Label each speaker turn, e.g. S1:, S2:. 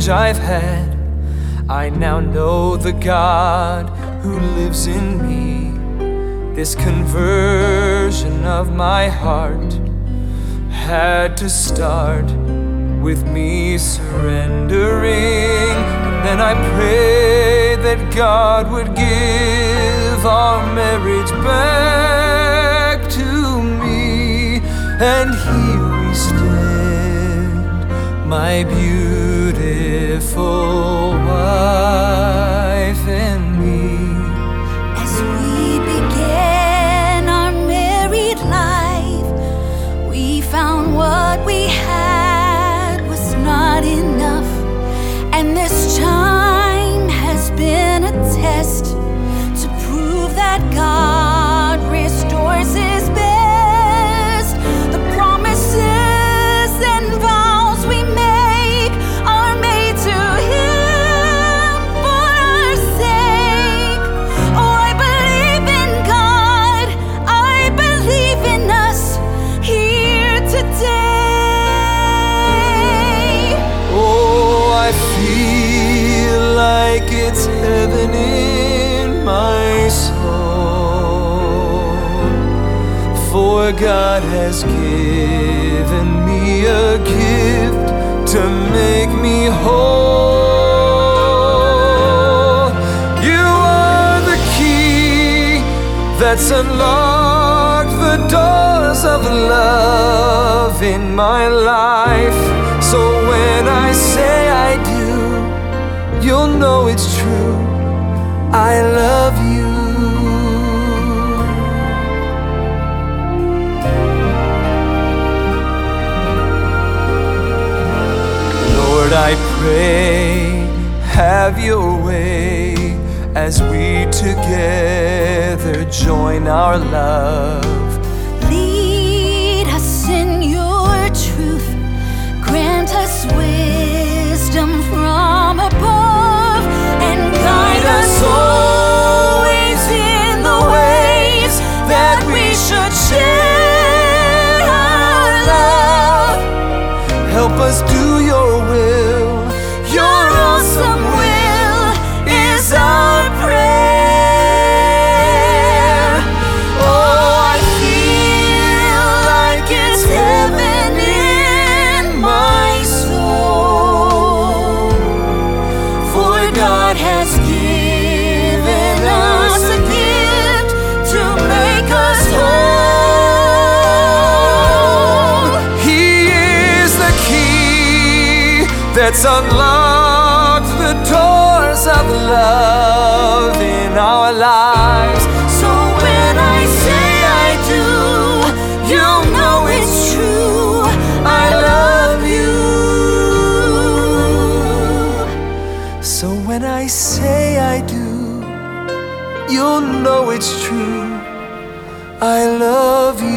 S1: change I've had. I now know the God who lives in me. This conversion of my heart had to start with me surrendering. And then I prayed that God would give our marriage back to me. And here we stand, my beautiful wife and me.
S2: As we began our married life, we found what we had was not enough. And this time has been a test to prove that God restores His best. The promises and vows we make are made to Him for our sake. Oh, I believe in God, I believe in us here today.
S1: Oh, I feel like it's heaven in my soul, for God has given me a gift to make me whole. You are the key that's unlocked the doors of love in my life. So when I say I do, you'll know it's true. I love you. Lord, I pray, have your way as we together join our love.
S2: Lead us in your truth, grant us wisdom from above, and guide us always in the ways that we should share our love.
S1: Help us do your will.
S2: Your awesome will is our prayer. Oh, I feel like it's heaven in my soul, for God has given us a gift to make us whole.
S1: He is the key that's unlocked the doors of love in our lives.
S2: So when I say I do, you'll know it's true. I love you.
S1: So when I say I do, you'll know it's true. I love you.